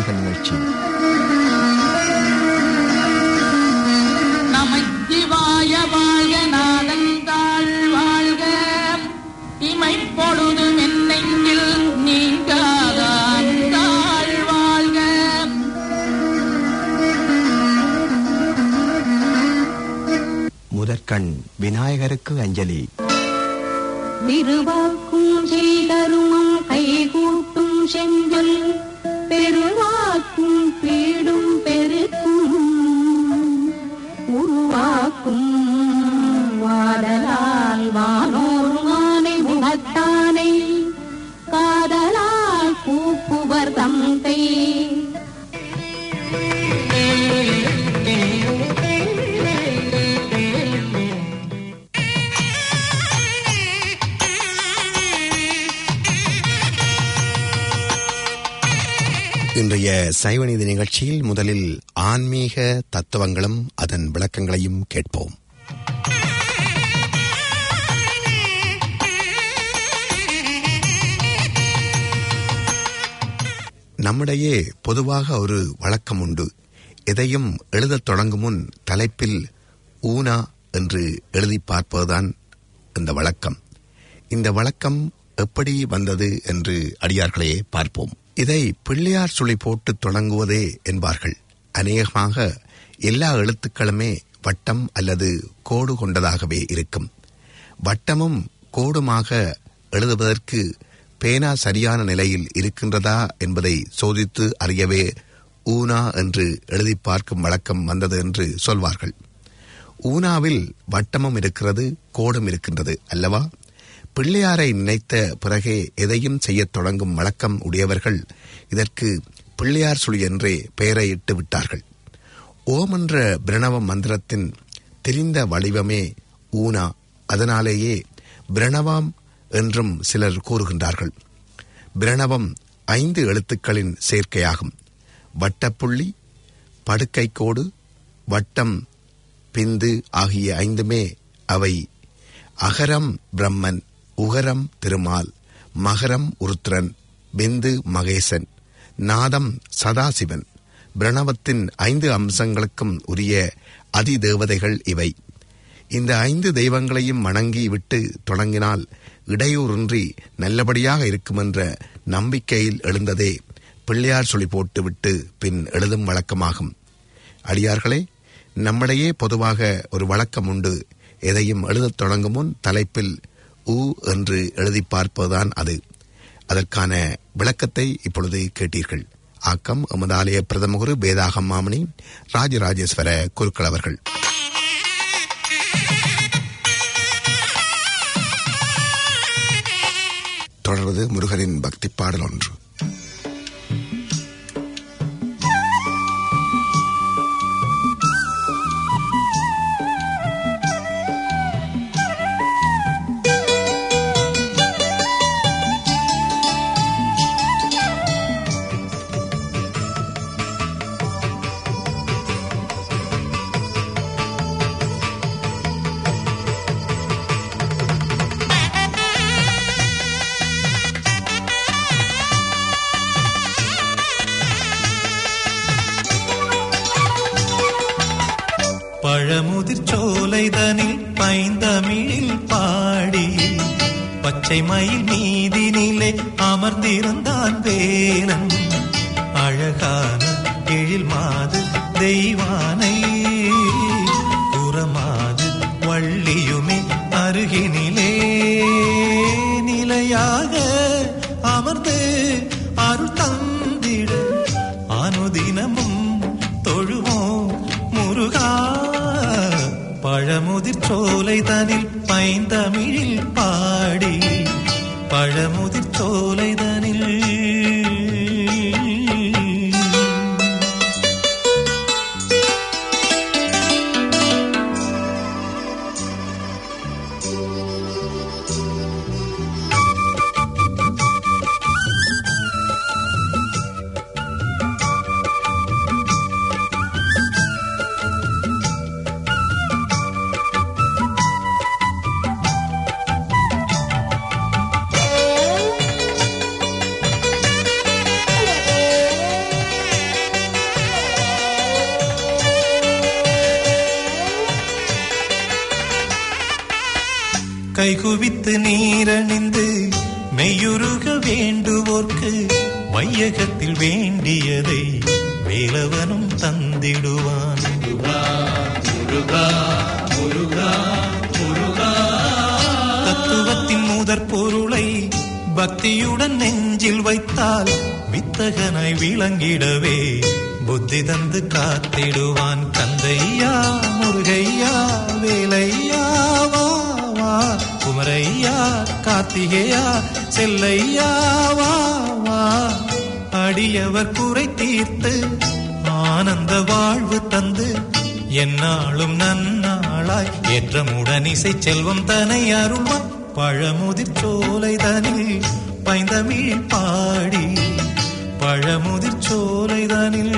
வாழ்க நிகழ்ச்சி. நமச்சிவாய வாழ்க, நாதந்தாள் வாழ்க, இமைப்பொழுது மென்னெங்கில் நீங்காதான் தாழ் வாழ்க. முதற்கண் விநாயகருக்கு அஞ்சலி. திருவாக்கும் செய்தருமம் கைகூட்டும் செஞ்சொல் பெருவாக்கும் பீடும் பெருக்கும் உருவாக்கும் வாடலால் வானோர் மானை முகத்தானை காதலால் கூப்புவர் தந்தை. இன்றைய சைவநீதி நிகழ்ச்சியில் முதலில் ஆன்மீக தத்துவங்களும் அதன் விளக்கங்களையும் கேட்போம். நம்மிடையே பொதுவாக ஒரு வழக்கம் உண்டு. எதையும் எழுதத் தொடங்கும் முன் தலைப்பில் ஊனா என்று எழுதி பார்ப்பதுதான் இந்த வழக்கம். இந்த வழக்கம் எப்படி வந்தது என்று அடியார்களே பார்ப்போம். இதை பிள்ளையார் சுழி போட்டு தொடங்குவதே என்பார்கள். அநேகமாக எல்லா எழுத்துக்களுமே வட்டம் அல்லது கோடு கொண்டதாகவே இருக்கும். வட்டமும் கோடுமாக எழுதுவதற்கு பேனா சரியான நிலையில் இருக்கின்றதா என்பதை சோதித்து அறியவே ஊனா என்று எழுதி பார்க்கும் வழக்கம் வந்தது என்று சொல்வார்கள். ஊனாவில் வட்டமும் இருக்கிறது, கோடும் இருக்கின்றது அல்லவா? பிள்ளையாரை நினைத்த பிறகே எதையும் செய்யத் தொடங்கும் வழக்கம் உடையவர்கள் இதற்கு பிள்ளையார் சுழி என்றே பெயரை இட்டு விட்டார்கள். ஓம் என்ற பிரணவ மந்திரத்தின் தெரிந்த வடிவமே ஊனா. அதனாலேயே பிரணவம் என்றும் சிலர் கூறுகின்றார்கள். பிரணவம் 5 எழுத்துக்களின் சேர்க்கையாகும். வட்டப்புள்ளி, படுக்கைக்கோடு, வட்டம், பிந்து ஆகிய 5மே அவை. அகரம் பிரம்மன், உகரம் திருமால், மகரம் உருத்திரன், பிந்து மகேசன், நாதம் சதாசிவன். பிரணவத்தின் 5 அம்சங்களுக்கும் உரிய அதிதேவதைகள் இவை. இந்த 5 தெய்வங்களையும் வணங்கி விட்டு தொடங்கினால் இடையூறின்றி நல்லபடியாக இருக்குமென்ற நம்பிக்கையில் எழுந்ததே பிள்ளையார் சுழி போட்டுவிட்டு பின் எழுதும் வழக்கமாகும். அடியார்களே, நம்மிடையே பொதுவாக ஒரு வழக்கம் உண்டு. எதையும் எழுதத் தொடங்கும் முன் தலைப்பில் ஊ என்று எழுதி பார்ப்பதுதான் அது. அதற்கான விளக்கத்தை இப்பொழுது கேட்டீர்கள். ஆக்கம் எமது ஆலய பிரதம குரு வேதாகம் மாமணி ராஜராஜேஸ்வர குருக்கள் அவர்கள். தொடர்வது முருகரின் பக்தி பாடல் ஒன்று. பழமுதிர்ச்சோலைதனில் பைந்தமிழில் பாடி பச்சை மயில் மீதினிலே அமர்ந்திருந்தான் வேலன். அழகான எழில் மாது தெய்வானை புறமாது வள்ளியுமே அருகினிலே நிலையாக அமர்ந்து அருள் தந்திட அனுதினமும் தொழுவோம் முருகா. பழமுதிர்ச்சோலைதனில் பைந்தமிழில் பாடி பழமுதிர்ச்சோலைதனில் கைகுவித்து நீரணிந்து மெய்யுருக வேண்டுவோர்க்கு வையகத்தில் வேண்டியதை வேலவனும் தந்திடுவான். தத்துவத்தின் முதற் பொருளை பக்தியுடன் நெஞ்சில் வைத்தால் வித்தகனாய் விளங்கிடவே புத்தி தந்து காத்திடுவான். கந்தையா முருகையா வேலையா வா வா, குமரையா கார்த்திகேயா செல்லையா வா வா. அடியவர் குறை தீர்த்து ஆனந்த வாழ்வு தந்து என்னாலும் நன்னாளாய் ஏற்றமுடன் இசை செல்வம் தனை அருள்வான். பழமுதிர் சோலை தனில் பைந்தமிழ் பாடி, பழமுதிர் சோலை தனில்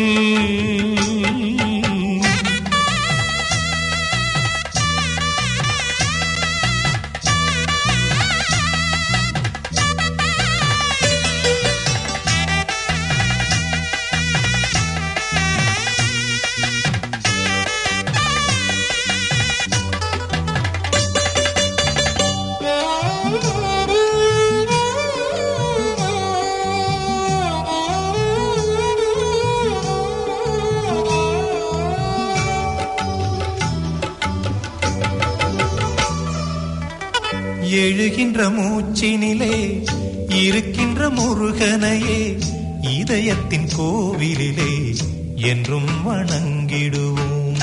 எழுகின்ற மூச்சினிலே இருக்கின்ற முருகனையே இதயத்தின் கோவிலிலே என்றும் வணங்கிடுவோம்.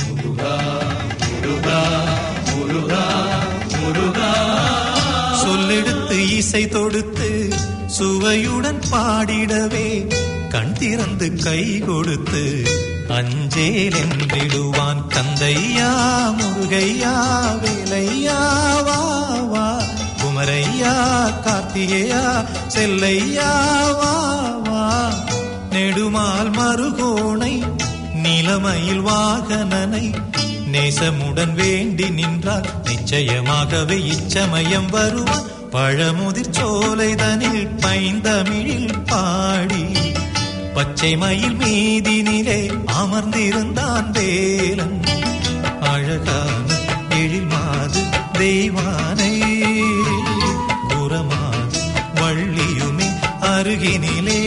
சொல்லெடுத்து இசை தொடுத்து சுவையுடன் பாடிடவே கண் திறந்து கை கொடுத்து அஞ்சேல் என்றிடுவான். கந்தையா முருகையா வேலையா வா வா, குமரையா கார்த்திகேயா செல்லையா வா வா. நெடுமால் மருகோணை நிலமயில் வாகனனை நேசமுடன் வேண்டி நின்றால் நிச்சயமாகவே இச்சமயம் வருவான். பழமுதிர் சோலை தனில் பைந்தமிழில் பாடி பச்சை மயில் மீதினிலே அமர்ந்திருந்தான் வேலன். அழகான எழில் மாது தெய்வானை புறமாது வள்ளியுமே அருகினிலே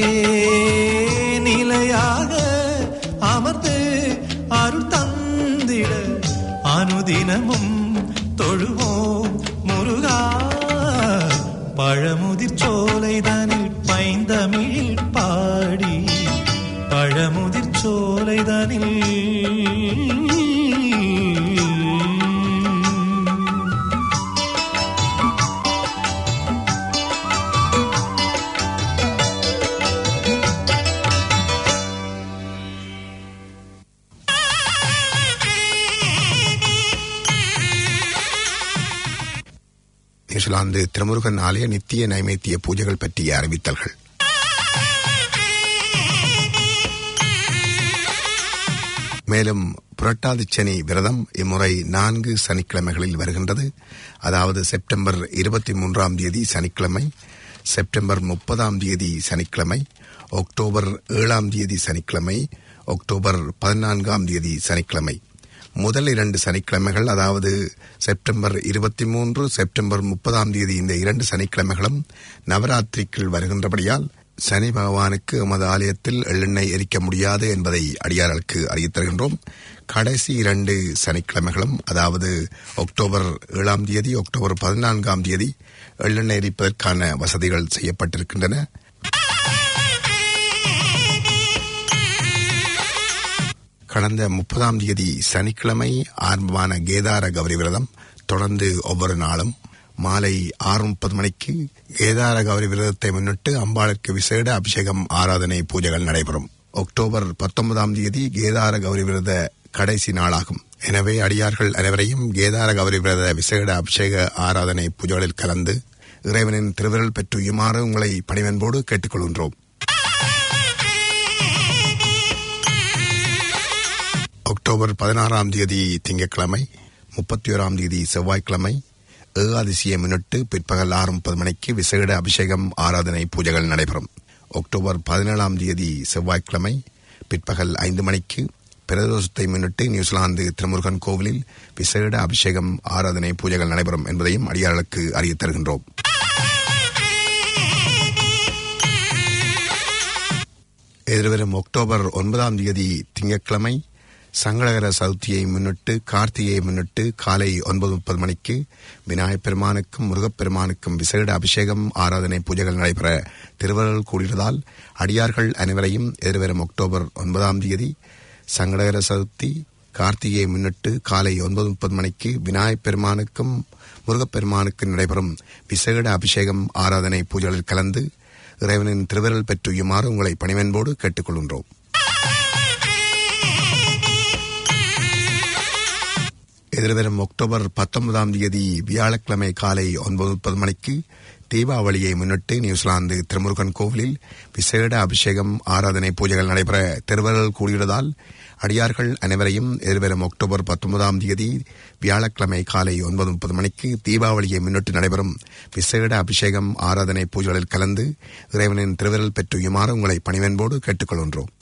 நிலையாக அமர்ந்து அருள் தந்திட அனுதினமும் தொழுவோம் முருகா. பழமுதிர் சோலை தனில் பைந்தமிழில் பாடி, பழமுதிர் சோலை தனில் நியூசிலாந்து திருமுருகன் ஆலய நித்திய நைவேத்திய பூஜைகள் பற்றிய அறிவித்தல்கள். மேலும் புரட்டாதி சனி விரதம் இம்முறை 4 சனிக்கிழமைகளில் வருகின்றது. அதாவது செப்டம்பர் 23 சனிக்கிழமை, செப்டம்பர் 30 சனிக்கிழமை, அக்டோபர் 7 சனிக்கிழமை, அக்டோபர் 14 சனிக்கிழமை. முதல் 2 சனிக்கிழமைகள், அதாவது செப்டம்பர் 23, செப்டம்பர் 30 இந்த 2 சனிக்கிழமைகளும் நவராத்திரிக்குள் வருகின்றபடியால் சனி பகவானுக்கு எமது ஆலயத்தில் எள்ளெண்ணெய் எரிக்க முடியாது என்பதை அடியார்களுக்கு அறிவித்தருகின்றோம். கடைசி 2 சனிக்கிழமைகளும், அதாவது அக்டோபர் 7 அக்டோபர் 14 எள்ளெண்ணெய் எரிப்பதற்கான வசதிகள் செய்யப்பட்டிருக்கின்றன. கடந்த 30 சனிக்கிழமை ஆரம்பமான கேதார கௌரி விரதம் தொடர்ந்து ஒவ்வொரு நாளும் மாலை 6:30 மணிக்கு கேதார கௌரி விரதத்தை முன்னிட்டு அம்பாளுக்கு விசேட அபிஷேகம் ஆராதனை பூஜைகள் நடைபெறும். அக்டோபர் 19 கேதார கௌரி விரத கடைசி நாளாகும். எனவே அடியார்கள் அனைவரையும் கேதார கௌரி விரத விசேட அபிஷேக ஆராதனை பூஜைகளில் கலந்து இறைவனின் திருவிரல் பெற்றுயுமாறு உங்களை பணிவன்போடு கேட்டுக்கொள்கின்றோம். அக்டோபர் 16 திங்கட்கிழமை, 31 செவ்வாய்க்கிழமை ஏகாதசியை முன்னிட்டு பிற்பகல் 6:30 மணிக்கு விசேட அபிஷேகம் ஆராதனை பூஜைகள் நடைபெறும். அக்டோபர் 17 செவ்வாய்க்கிழமை பிற்பகல் 5 மணிக்கு பிரதோஷத்தை முன்னிட்டு நியூசிலாந்து திருமுருகன் கோவிலில் விசேட அபிஷேகம் ஆராதனை பூஜைகள் நடைபெறும் என்பதையும் அடியார்களுக்கு அறியத் தருகின்றோம். எதிர்வரும் அக்டோபர் 9 திங்கட்கிழமை சங்கடகர சதுர்த்தியை முன்னிட்டு கார்த்திகையை முன்னிட்டு காலை 9:30 மணிக்கு விநாயகப் பெருமானுக்கும் முருகப்பெருமானுக்கும் விசேட அபிஷேகம் ஆராதனை பூஜைகள் நடைபெற திருவருள் கூடியதால் அடியார்கள் அனைவரையும் எதிர்வரும் அக்டோபர் 9 சங்கடகர சதுர்த்தி கார்த்திகையை முன்னிட்டு காலை 9:30 மணிக்கு விநாயகப் பெருமானுக்கும் முருகப்பெருமானுக்கும் நடைபெறும் விசேட அபிஷேகம் ஆராதனை பூஜைகளில் கலந்து இறைவனின் திருவருள் பெற்றுயுமாறு உங்களை பணிவன்போடு கேட்டுக்கொள்கின்றோம். எதிர்வரும் அக்டோபர் 19 வியாழக்கிழமை காலை 9:30 மணிக்கு தீபாவளியை முன்னிட்டு நியூசிலாந்து திருமுருகன் கோவிலில் விசேட அபிஷேகம் ஆராதனை பூஜைகள் நடைபெற திருவருள் கூடியுள்ளதால் அடியார்கள் அனைவரையும் எதிர்வரும் அக்டோபர் 19 வியாழக்கிழமை காலை 9:30 மணிக்கு தீபாவளியை முன்னிட்டு நடைபெறும் விசேட அபிஷேகம் ஆராதனை பூஜைகளில் கலந்து இறைவனின் திருவருள் பெற்றுயுமாறு உங்களை பணிவன்போடு கேட்டுக்கொள்கின்றோம்.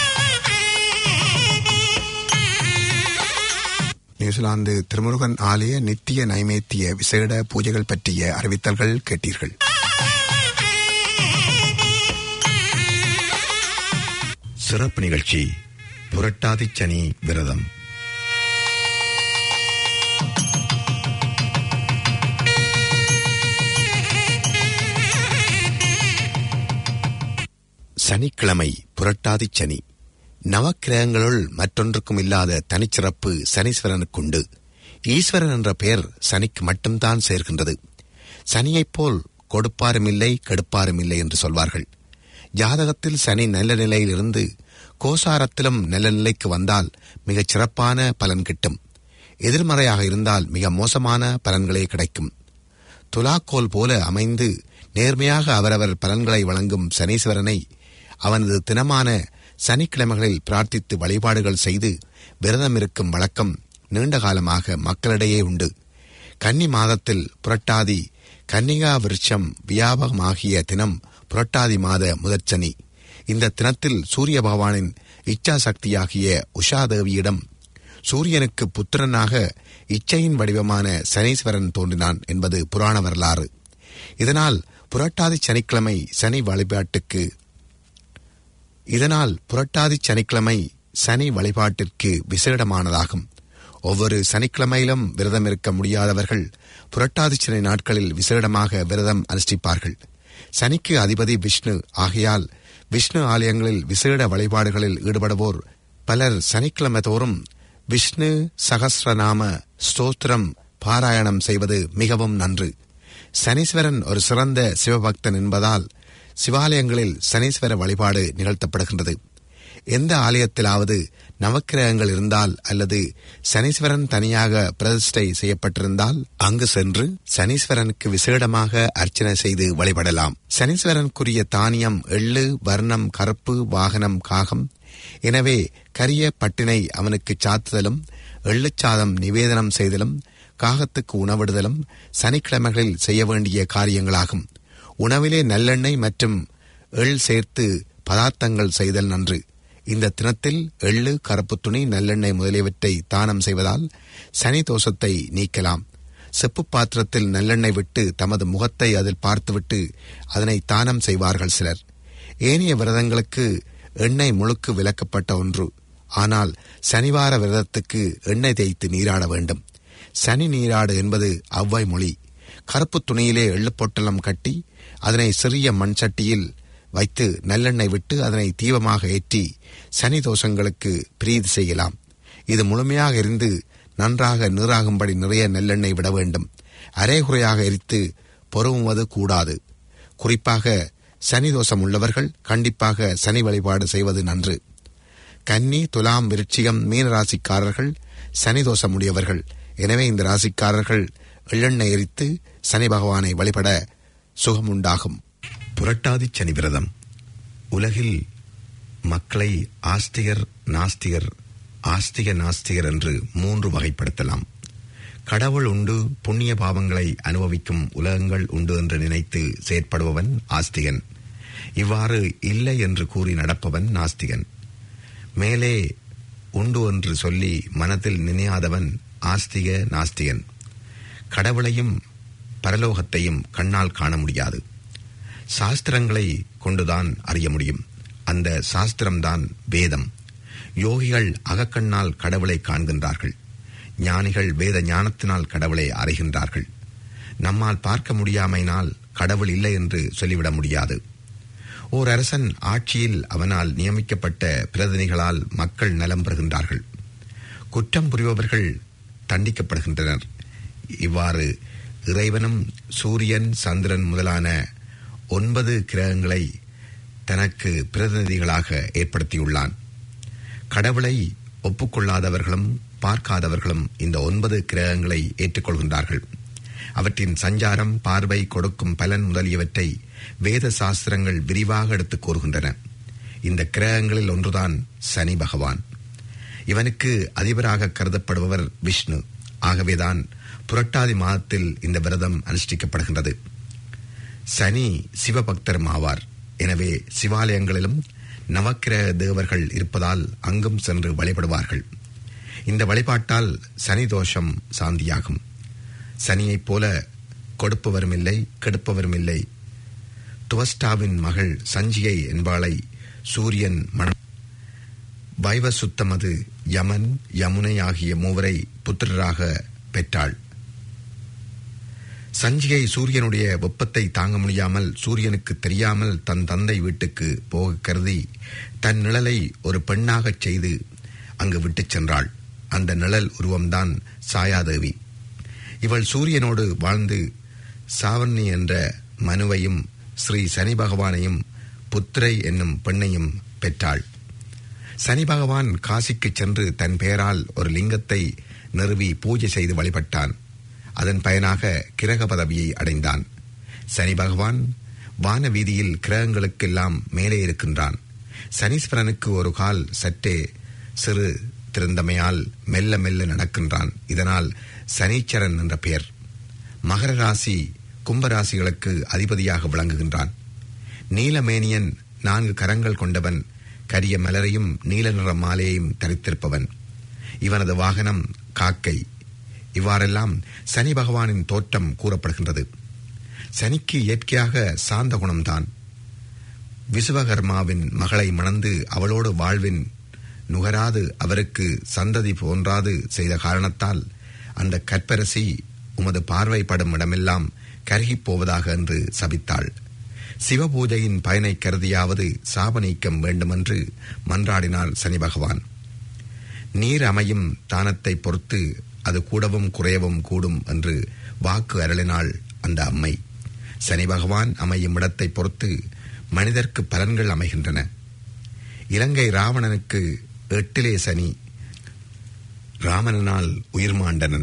நியூசிலாந்து திருமுருகன் ஆலய நித்திய நைவேத்திய விசேட பூஜைகள் பற்றிய அறிவித்தல்கள் கேட்டீர்கள். சிறப்பு நிகழ்ச்சி புரட்டாதி சனி விரதம். சனிக்கிழமை புரட்டாதி சனி. நவக்கிரகங்களுள் மற்றொன்றுக்கும் இல்லாத தனிச்சிறப்பு சனீஸ்வரனுக்குண்டு. ஈஸ்வரன் என்ற பெயர் சனிக்கு மட்டும்தான் சேர்க்கின்றது. சனியைப் போல் கொடுப்பாரும் இல்லை கெடுப்பாரும் இல்லை என்று சொல்வார்கள். ஜாதகத்தில் சனி நல்ல நிலையில் இருந்து கோசாரத்திலும் நல்ல நிலைக்கு வந்தால் மிகச் சிறப்பான பலன் கிட்டும். எதிர்மறையாக இருந்தால் மிக மோசமான பலன்களே கிடைக்கும். துலாக்கோல் போல அமைந்து நேர்மையாக அவரவர் பலன்களை வழங்கும் சனீஸ்வரனை அவனது தினமான சனிக்கிழமைகளில் பிரார்த்தித்து வழிபாடுகள் செய்து விரதம் இருக்கும் வழக்கம் நீண்ட காலமாக மக்களிடையே உண்டு. கன்னி மாதத்தில் புரட்டாதி கன்னிகா விருட்சம் வியாபகமாகிய தினம் புரட்டாதி மாத முதற்சனி. இந்த தினத்தில் சூரிய பகவானின் இச்சா சக்தியாகிய உஷாதேவியிடம் சூரியனுக்கு புத்திரனாக இச்சையின் வடிவமான சனீஸ்வரன் தோன்றினான் என்பது புராண வரலாறு. இதனால் புரட்டாதி சனிக்கிழமை சனி வழிபாட்டிற்கு விசேடமானதாகும். ஒவ்வொரு சனிக்கிழமையிலும் விரதம் இருக்க முடியாதவர்கள் புரட்டாதி சனி நாட்களில் விசேடமாக விரதம் அனுஷ்டிப்பார்கள். சனிக்கு அதிபதி விஷ்ணு ஆகையால் விஷ்ணு ஆலயங்களில் விசேட வழிபாடுகளில் ஈடுபடுவோர் பலர் சனிக்கிழமை தோறும் விஷ்ணு சகஸ்ரநாம ஸ்தோத்திரம் பாராயணம் செய்வது மிகவும் நன்று. சனீஸ்வரன் ஒரு சிறந்த சிவபக்தன் என்பதால் சிவாலயங்களில் சனீஸ்வர வழிபாடு நிகழ்த்தப்படுகின்றது. எந்த ஆலயத்திலாவது நவக்கிரகங்கள் இருந்தால் அல்லது சனீஸ்வரன் தனியாக பிரதிஷ்டை செய்யப்பட்டிருந்தால் அங்கு சென்று சனீஸ்வரனுக்கு விசேடமாக அர்ச்சனை செய்து வழிபடலாம். சனீஸ்வரனுக்குரிய தானியம் எள்ளு, வர்ணம் கருப்பு, வாகனம் காகம். எனவே கரிய பட்டினை அவனுக்கு சாத்துதலும் எள்ளுச்சாதம் நிவேதனம் செய்தலும் காகத்துக்கு உணவிடுதலும் சனிக்கிழமைகளில் செய்ய வேண்டிய காரியங்களாகும். உணவிலே நல்லெண்ணெய் மற்றும் எள் சேர்த்து பதார்த்தங்கள் செய்தல் நன்று. இந்த தினத்தில் எள்ளு, கருப்பு துணி, நல்லெண்ணெய் முதலியவற்றை தானம் செய்வதால் சனி தோஷத்தை நீக்கலாம். செப்பு பாத்திரத்தில் நல்லெண்ணெய் விட்டு தமது முகத்தை அதில் பார்த்துவிட்டு அதனை தானம் செய்வார்கள் சிலர். ஏனைய விரதங்களுக்கு எண்ணெய் முழுக்கு விலக்கப்பட்ட ஒன்று. ஆனால் சனிவார விரதத்துக்கு எண்ணெய் தேய்த்து நீராட வேண்டும். சனி நீராடு என்பது அவ்வை மொழி. கருப்பு துணியிலே எள்ளு பொட்டலம் கட்டி அதனை சிறிய மண் சட்டியில் வைத்து நல்லெண்ணெய் விட்டு அதனை தீபமாக ஏற்றி சனி தோஷங்களுக்கு பிரீதி செய்யலாம். இது முழுமையாக எரிந்து நன்றாக நீராகும்படி நிறைய நல்லெண்ணெய் விட வேண்டும். அரைகுறையாக எரித்து பொறுமுவது கூடாது. குறிப்பாக சனி தோஷம் உள்ளவர்கள் கண்டிப்பாக சனி வழிபாடு செய்வது நன்று. கன்னி, துலாம், விருச்சிகம், மீன ராசிக்காரர்கள் சனி தோஷம் உடையவர்கள். எனவே இந்த ராசிக்காரர்கள் எள்ளெண்ணெய் எரித்து சனி பகவானை வழிபட சுகமுண்டாகும். புரட்டாதி சனி விரதம். உலகில் மக்களை ஆஸ்திகர், நாஸ்திகர், ஆஸ்திக நாஸ்திகர் என்று 3 வகைப்படுத்தலாம். கடவுள் உண்டு, புண்ணிய பாவங்களை அனுபவிக்கும் உலகங்கள் உண்டு என்று நினைத்து செயற்படுபவன் ஆஸ்திகன். இவ்வாறு இல்லை என்று கூறி நடப்பவன் நாஸ்திகன். மேலே உண்டு என்று சொல்லி மனத்தில் நினையாதவன் ஆஸ்திக நாஸ்திகன். கடவுளையும் பரலோகத்தையும் கண்ணால் காண முடியாது. சாஸ்திரங்களை கொண்டுதான் அறிய முடியும். அந்த சாஸ்திரம்தான் வேதம். யோகிகள் அகக்கண்ணால் கடவுளை காண்கின்றார்கள். ஞானிகள் வேத ஞானத்தினால் கடவுளை அறிகின்றார்கள். நம்மால் பார்க்க முடியாமையினால் கடவுள் இல்லை என்று சொல்லிவிட முடியாது. ஓர் அரசன் ஆட்சியில் அவனால் நியமிக்கப்பட்ட பிரதிநிதிகளால் மக்கள் நலம் பெறுகின்றார்கள். குற்றம் புரிபவர்கள் தண்டிக்கப்படுகின்றனர். இவ்வாறு இறைவனும் சூரியன், சந்திரன் முதலான 9 கிரகங்களை தனக்கு பிரதிநிதிகளாக ஏற்படுத்தியுள்ளான். கடவுளை ஒப்புக்கொள்ளாதவர்களும் பார்க்காதவர்களும் இந்த 9 கிரகங்களை ஏற்றுக்கொள்கின்றார்கள். அவற்றின் சஞ்சாரம், பார்வை, கொடுக்கும் பலன் முதலியவற்றை வேத சாஸ்திரங்கள் விரிவாக எடுத்துக் கூறுகின்றன. இந்த கிரகங்களில் ஒன்றுதான் சனி பகவான். இவனுக்கு அதிபராக கருதப்படுபவர் விஷ்ணு. ஆகவேதான் புரட்டாதி மாதத்தில் இந்த விரதம் அனுஷ்டிக்கப்படுகின்றது. சனி சிவபக்தரும் ஆவார். எனவே சிவாலயங்களிலும் நவக்கிரக தேவர்கள் இருப்பதால் அங்கும் சென்று வழிபடுவார்கள். இந்த வழிபாட்டால் சனி தோஷம் சாந்தியாகும். சனியைப் போல கொடுப்பவரும் இல்லை, கெடுப்பவரும் இல்லை. துவஸ்டாவின் மகள் சஞ்சிகை என்பாளை சூரியன் மனம் வைவசுத்தமது யமன், யமுனை ஆகிய மூவரை புத்திரராக பெற்றாள். சஞ்சிகை சூரியனுடைய வெப்பத்தை தாங்க முடியாமல் சூரியனுக்கு தெரியாமல் தன் தந்தை வீட்டுக்கு போக கருதி தன் நிழலை ஒரு பெண்ணாகச் செய்து அங்கு விட்டுச் சென்றாள். அந்த நிழல் உருவம்தான் சாயாதேவி. இவள் சூரியனோடு வாழ்ந்து சாவர்ணி என்ற மனுவையும் ஸ்ரீ சனி பகவானையும் புத்திரை என்னும் பெண்ணையும் பெற்றாள். சனி பகவான் காசிக்கு சென்று தன் பெயரால் ஒரு லிங்கத்தை நிறுவி பூஜை செய்து வழிபட்டான். அதன் பயனாக கிரக பதவியை அடைந்தான். சனி பகவான் வான வீதியில் கிரகங்களுக்கெல்லாம் மேலே இருக்கின்றான். சனீஸ்வரனுக்கு ஒரு கால் சற்றே சிறு திருந்தமையால் மெல்ல மெல்ல நடக்கின்றான். இதனால் சனீச்சரன் என்ற பெயர். மகர ராசி, கும்பராசிகளுக்கு அதிபதியாக விளங்குகின்றான். நீலமேனியன், 4 கரங்கள் கொண்டவன், கரிய மலரையும் நீல நிற மாலையையும் தரித்திருப்பவன். இவனது வாகனம் காக்கை. இவ்வாறெல்லாம் சனி பகவானின் தோற்றம் கூறப்படுகின்றது. சனிக்கு இயற்கையாக சாந்த குணம்தான். விசுவகர்மாவின் மகளை மணந்து அவளோடு வாழ்வின் நுகராது அவருக்கு சந்ததி போன்றாது செய்த காரணத்தால் அந்த கற்பரசி உமது பார்வைப்படும் இடமெல்லாம் கருகிப் போவதாக என்று சபித்தாள். சிவபூஜையின் பயனை கருதியாவது சாப நீக்கம் வேண்டுமென்று மன்றாடினார் சனி பகவான். நீர் அமையும் தானத்தை பொறுத்து அது கூடவும் குறையவும் கூடும் என்று வாக்கு அருளினாள் அந்த அம்மை. சனி பகவான் அமையும் இடத்தை பொறுத்து மனிதர்க்கு பலன்கள் அமைகின்றன. இலங்கை ராவணனுக்கு 8 சனி, ராமனால் உயிர் மாண்டனன்.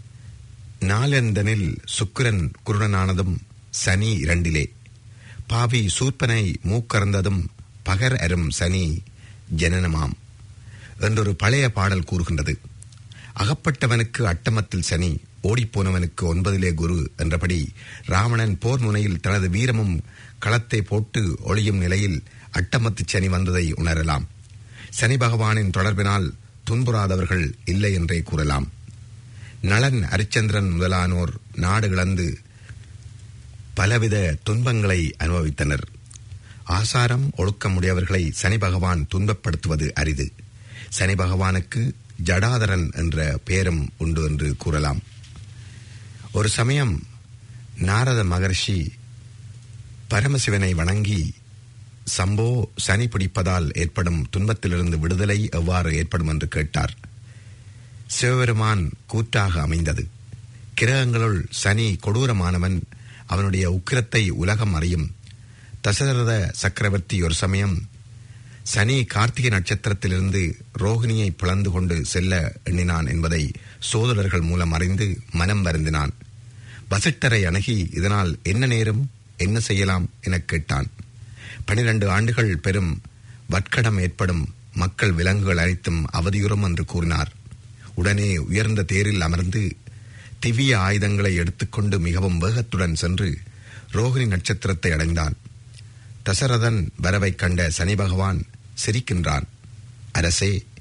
4 சுக்கிரன் குருடனானதும் சனி 2. பாவி சூர்ப்பனை மூக்கறந்ததும் பகர் அரும் சனி ஜனனமாம் என்றொரு பழைய பாடல் கூறுகின்றது. அகப்பட்டவனுக்கு அட்டமத்தில் சனி, ஓடிப்போனவனுக்கு 9 குரு என்றபடி ராவணன் போர் முனையில் தனது வீரமும் களத்தை போட்டு ஒளியும் நிலையில் அட்டமத்து சனி வந்ததை உணரலாம். சனி பகவானின் தொடர்பினால் துன்புறாதவர்கள் இல்லை என்றே கூறலாம். நளன், அரிச்சந்திரன் முதலானோர் நாடு இழந்து பலவித துன்பங்களை அனுபவித்தனர். ஆசாரம் ஒழுக்கமுடையவர்களை சனி பகவான் துன்பப்படுத்துவது அரிது. சனி பகவானுக்கு ஜடாதரன் என்ற பெயரும் உண்டு என்று கூறலாம். ஒரு சமயம் நாரத மகர்ஷி பரமசிவனை வணங்கி, சம்போ, சனி பிடிப்பதால் ஏற்படும் துன்பத்திலிருந்து விடுதலை எவ்வாறு ஏற்படும் என்று கேட்டார். சிவபெருமான் கூற்றாக அமைந்தது. கிரகங்களுள் சனி கொடூரமானவன், அவனுடைய உக்கிரத்தை உலகம் அறியும். தசரத சக்கரவர்த்தி ஒரு சமயம் சனி கார்த்திகை நட்சத்திரத்திலிருந்து ரோகிணியை பிளந்து கொண்டு செல்ல எண்ணினான் என்பதை சோதரர்கள் மூலம் அறிந்து மனம் வருந்தினான். வசிட்டரை அணுகி, இதனால் என்ன நேரும், என்ன செய்யலாம் எனக் கேட்டான். 12 ஆண்டுகள் பெரும் வட்கடம் ஏற்படும், மக்கள் விலங்குகள் அனைத்தும் அவதியுறும் என்று கூறினார். உடனே உயர்ந்த தேரில் அமர்ந்து திவ்ய ஆயுதங்களை எடுத்துக்கொண்டு மிகவும் வேகத்துடன் சென்று ரோகிணி நட்சத்திரத்தை அடைந்தான். தசரதன் வரவை கண்ட சனி பகவான் சிரிக்கின்றான். அரசே,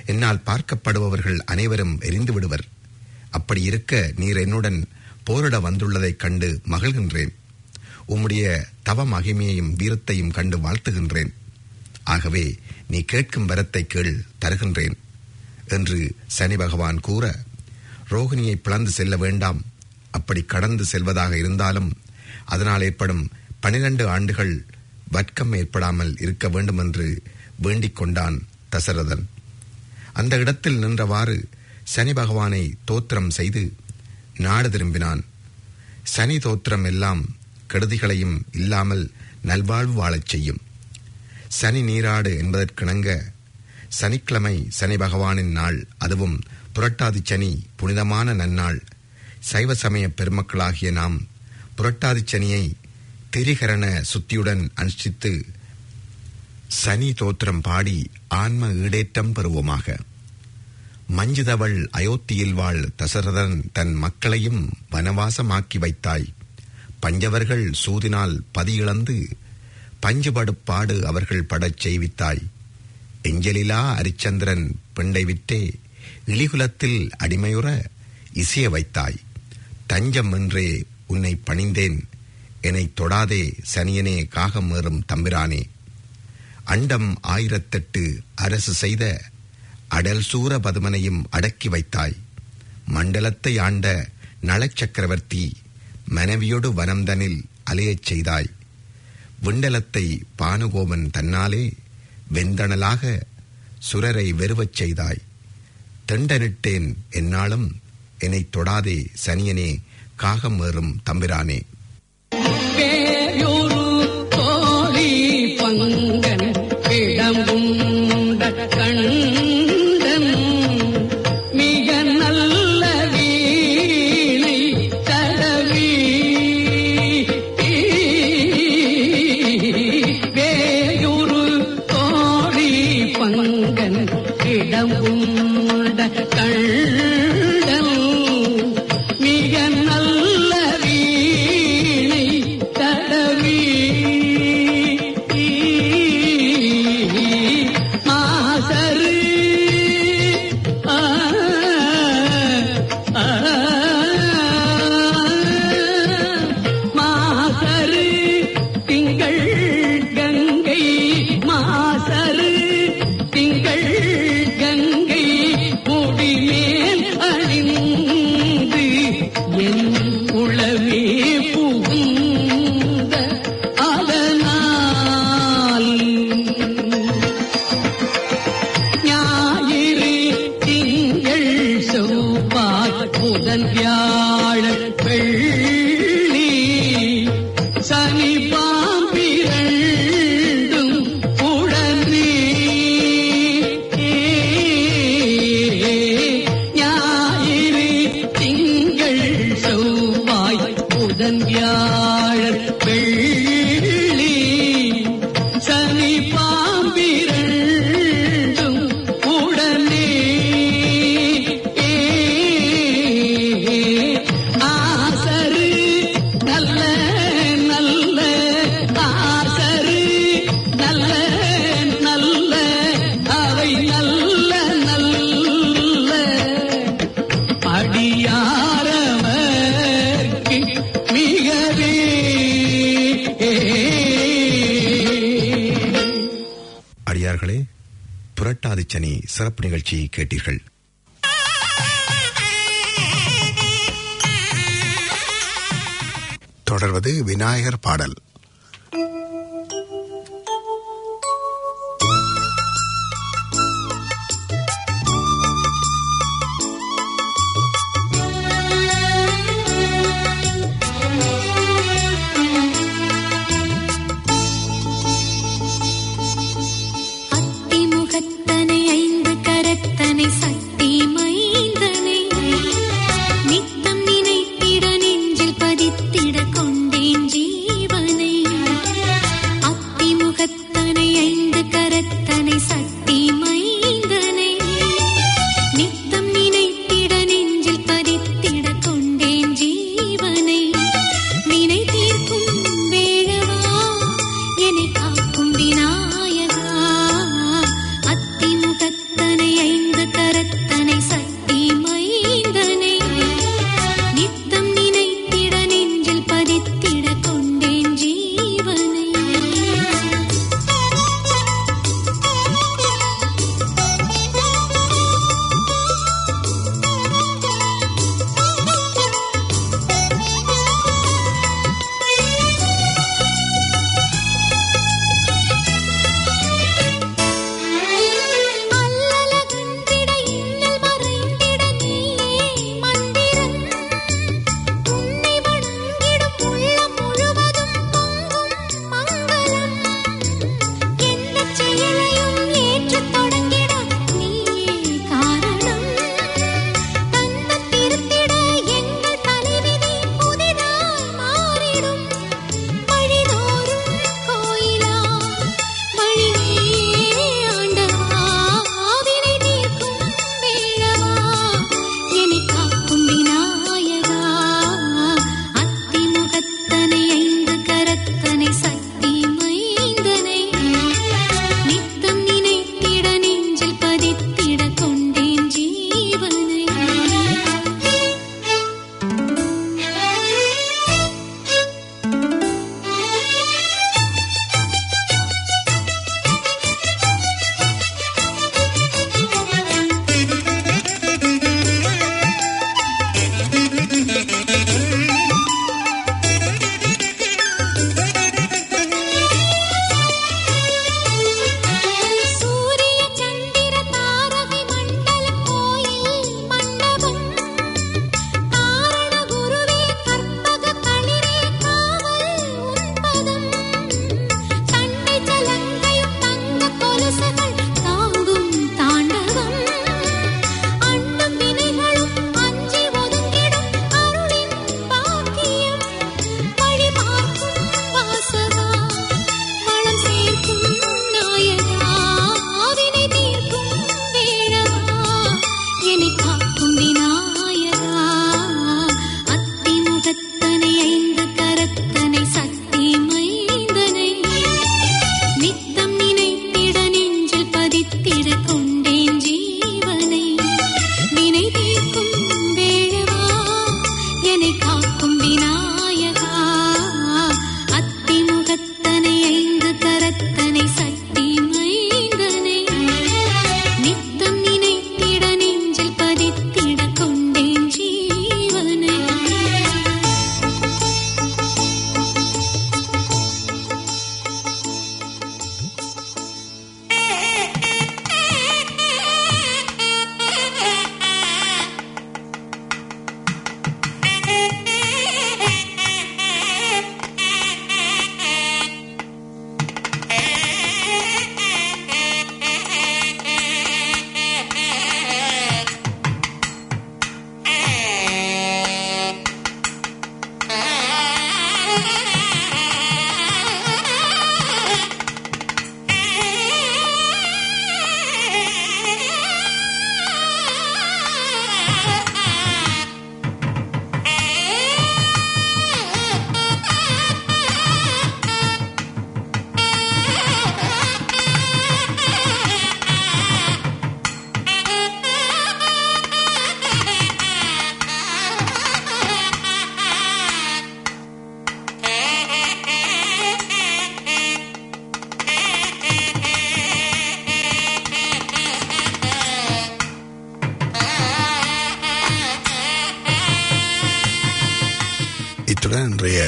என்னால் பார்க்கப்படுபவர்கள் அனைவரும் எரிந்து விடுவர். அப்படி இருக்க நீர் என்னுடன் போரிட வந்துள்ளதைக் கண்டு மகிழ்கின்றேன். உம்முடைய தவ மகிமையையும் வீரத்தையும் கண்டு வாழ்த்துகின்றேன். ஆகவே நீ கேட்கும் வரத்தை கேள், தருகின்றேன் என்று சனி பகவான் கூற, ரோகிணியை பிளந்து செல்ல வேண்டாம். அப்படி கடந்து செல்வதாக இருந்தாலும் அதனால் ஏற்படும் 12 ஆண்டுகள் வர்க்கம் ஏற்படாமல் இருக்க வேண்டும் என்று வேண்டிக் கொண்டான் தசரதன். அந்த இடத்தில் நின்றவாறு சனி பகவானை தோத்திரம் செய்து நாடு திரும்பினான். சனி தோத்திரம் எல்லாம் கெடுதிகளையும் இல்லாமல் நல்வாழ்வு வாழச் செய்யும். சனி நீராடு என்பதற்கிணங்க சனிக்கிழமை சனி பகவானின் நாள், அதுவும் புரட்டாதி சனி புனிதமான நன்னாள். சைவ சமய பெருமக்களாகிய நாம் புரட்டாதி சனியை திரிகரண சுத்தியுடன் அனுஷ்டித்து சனி தோத்திரம் பாடி ஆன்ம ஈடேற்றம் பெறுவோமாக. மஞ்சுதவள் அயோத்தியில் வாழ் தசரதன் தன் மக்களையும் வனவாசமாக்கி வைத்தாய். பஞ்சவர்கள் சூதினால் பதியிழந்து பஞ்சுபடுப்பாடு அவர்கள் படச் செய்வித்தாய். எஞ்சலிலா அரிச்சந்திரன் பெண்டை விட்டே இழிகுலத்தில் அடிமையுற இசைய வைத்தாய். தஞ்சம் என்றே உன்னை பணிந்தேன், என்னை தொடாதே சனியனே காகம் ஏறும் தம்பிரானே. அண்டம் 1008 அரசு செய்த அடல் சூர பதுமனையும் அடக்கி வைத்தாய். மண்டலத்தை ஆண்ட நளச்சக்கரவர்த்தி மனைவியோடு வனம்தனில் அலையச் செய்தாய். விண்டலத்தை பானுகோபன் தன்னாலே வெந்தணலாக சுரரை வெறுவச் செய்தாய். தெண்டனிட்டேன் என்னாலும் என்னை தொடாதே சனியனே காகம் ஏறும் தம்பிரானே. பேயோரு தோழி பங்கன் இடமுண்ட கண்டன் மிக நல்ல வீணை தடவி பேயோரு தோழி பங்கன் இடமுண்ட கண்டன் மிக நல்ல வீணை தடவி மாசரு மாசரு திங்கள் கங்கை மாசரு திங்கள் கங்கை முடிமேல் அணிந்து என் உளவே புகுந்த அதனால் ஞாயிறு திங்கள் செவ்வாய் புதன் வியாழன் வெள்ளி சனி பாம்பிரண்டும் உடனே ஞாயிறு திங்கள் செவ்வாய் புதன் வியாழன் வெள்ளி சனி பாம்பிரண்டும் உடனே ஆசரு நல்ல நல்ல ஆசரு நல்ல நல்ல அவை நல்ல நல்ல அடியாரவர்க்கு மிகவே அடியார்களே, புரட்டாதி சனி சிறப்பு நிகழ்ச்சியை கேட்டீர்கள். தொடர்வது விநாயகர் பாடல். அத்திமுகத்தனை 5 கரத்தனை சக்தி மைந்தனை நித்தம் நினைத்திட நெஞ்சில் பதித்திட கொண்டேன் ஜீவனை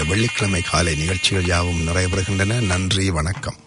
வெள்ளிக்கிழமை காலை நிகழ்ச்சிகள் யாவும் நிறைவேறுகின்றன. நன்றி, வணக்கம்.